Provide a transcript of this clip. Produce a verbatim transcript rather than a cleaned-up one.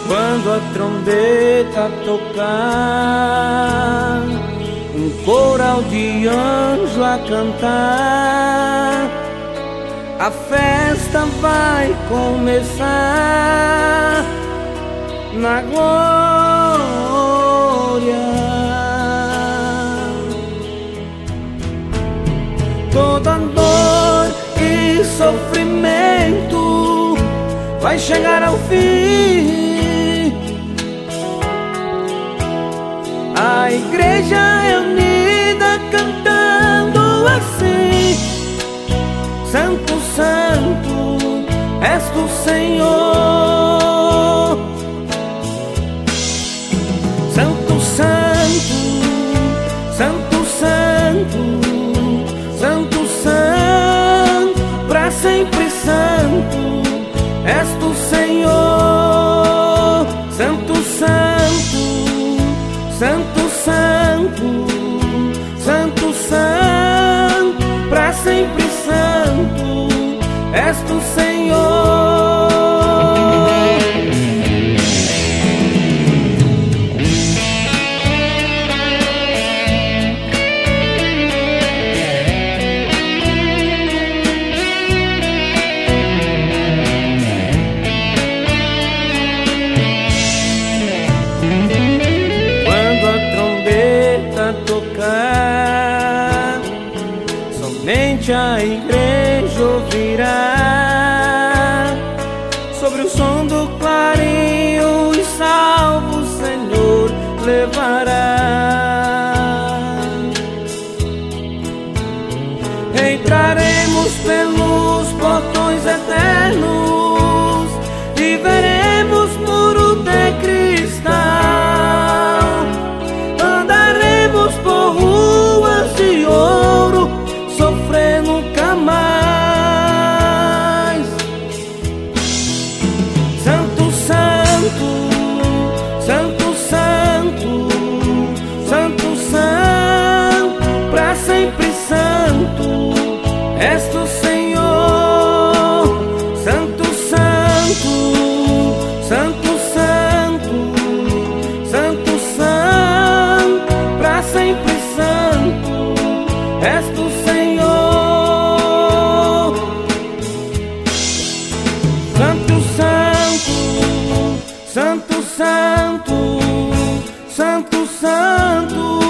Quando a trombeta tocar, um coral de anjo a cantar, a festa vai começar na glória. Toda dor e sofrimento vai chegar ao fim. A igreja é unida cantando assim: Santo, Santo, és tu, Senhor. Santo, Santo, Santo, Santo, Santo, Santo, pra sempre Santo, és tu, Senhor. Santo, Santo, Santo, Santo, Santo, Santo, pra sempre Santo, és tu, Senhor. Tocar, somente a igreja ouvirá. Sobre o som do clarim os salvos o Senhor levará. Entraremos pelos portões eternos e veremos muro de cristal. Andaremos por ruas de ouro, sofrer nunca mais. Santo, Santo, Santo, Santo, Santo, Santo, pra sempre Santo, és tu, Senhor. Santo, Santo, Santo, Santo, Santo, Santo, pra sempre Santo, és tu, Senhor. Santo, Santo, Santo, Santo, Santo, Santo,